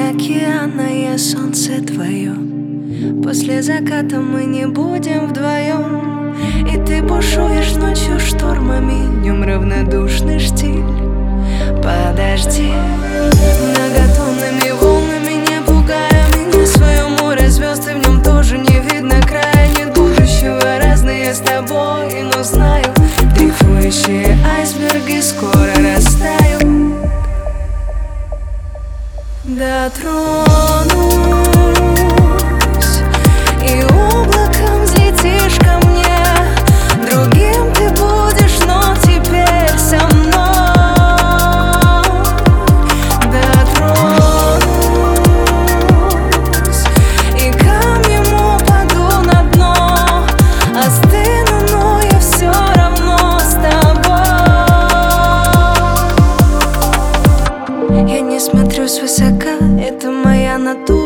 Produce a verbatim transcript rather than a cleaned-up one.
океана я солнце твое. После заката мы не будем вдвоем, и ты бушуешь ночью штормами, днем равнодушный штиль. Подожди, многотонными волнами не пугая меня. Свое море звезд, и в нем тоже не видно края. Нет будущего, разные с тобой, но знаю, дрейфующие айсберги скоро растают. Дотронусь, и облаком взлетишь ко мне. Другим ты будешь, но теперь со мной. Дотронусь, и камнем упаду на дно. Остыну, но я все равно с тобой. Я не смотрю свысока, это моя натура.